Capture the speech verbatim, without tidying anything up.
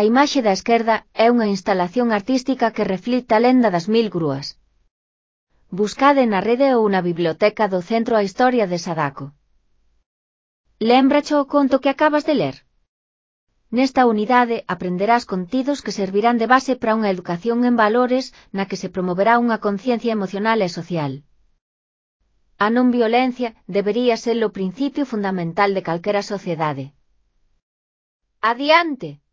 A imaxe da esquerda é unha instalación artística que reflicte a lenda das mil grúas. Buscade na rede ou na biblioteca do Centro a Historia de Sadako. Lémbrache o conto que acabas de ler? Nesta unidade aprenderás contidos que servirán de base para unha educación en valores na que se promoverá unha conciencia emocional e social. A non violencia debería ser o principio fundamental de calquera sociedade. Adiante!